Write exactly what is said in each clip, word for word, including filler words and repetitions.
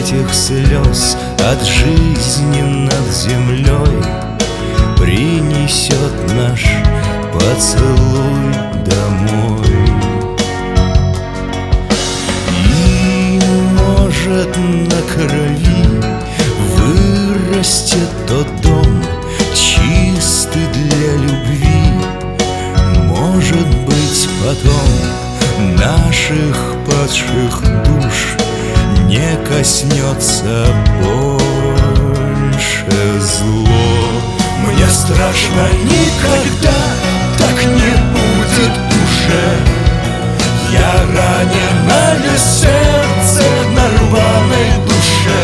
этих слез от жизни над землей принесет наш поцелуй домой. И, может, на крови вырастет тот дом, чистый для любви. Может быть, потом наших падших душ не коснется больше зло. Мне страшно, никогда так не будет уже. Я раненое сердце на рваной душе,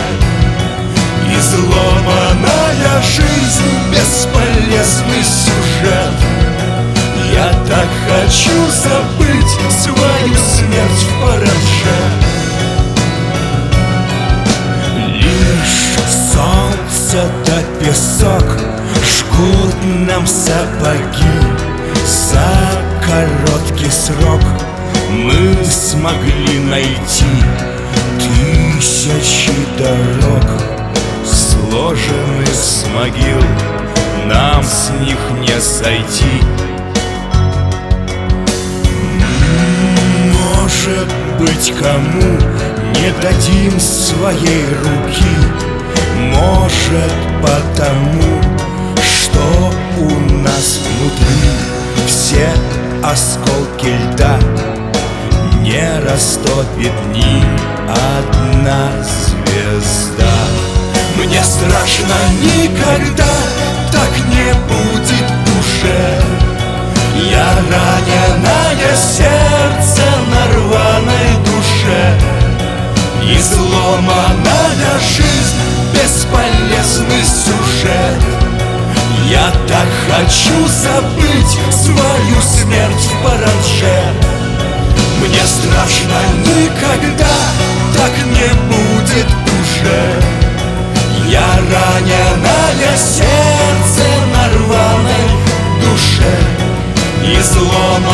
изломанная жизнь, бесполезный сюжет. Я так хочу забыть свою смерть в параше. Лишь солнце да песок жгут нам сапоги. За короткий срок мы смогли найти тысячи дорог, сложены с могил, нам с них не сойти. Может быть, кому не дадим своей руки, может, потому, что у нас внутри все осколки льда не растопит ни одна звезда. Мне страшно, никогда так не будет уже. Я раненое сердце на рваной душе, изломанная жизнь, бесполезный сюжет. Я так хочу забыть свою смерть в параше. Мне страшно, никогда так не будет уже. Я раненое сердце на рваной душе, изломанная